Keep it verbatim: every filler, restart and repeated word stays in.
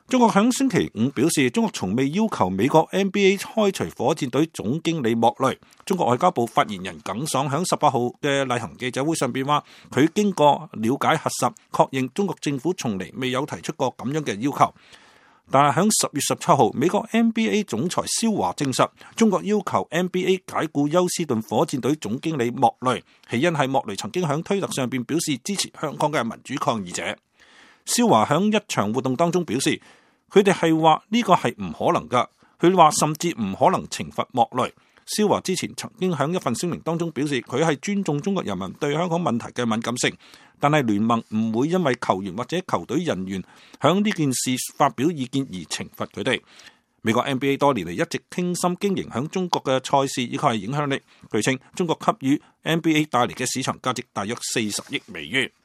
中國響星期五表示，中國從未要求美國 N B A 開除火箭隊總經理莫雷。中國外交部發言人耿爽響十八號嘅例行記者會上邊話，佢經過了解核實，確認中國政府從嚟未有提出過咁樣嘅要求。但係響十月十七號，美國 N B A 總裁肖華證實，中國要求 N B A 解僱休斯頓火箭隊總經理莫雷，起因係莫雷曾經響推特上邊表示支持香港嘅民主抗議者。肖華響一場活動當中表示，佢哋係話呢個係唔可能噶，佢話甚至唔可能懲罰莫雷。肖華之前曾經響一份聲明當中表示，佢係尊重中國人民對香港問題嘅敏感性，但係聯盟唔會因為球員或者球隊人員響呢件事發表意見而懲罰佢哋。美國 N B A 多年嚟一直傾心經營響中國嘅賽事以及係影響力，據稱中國給予 N B A 帶嚟嘅市場價值大約四十億美元。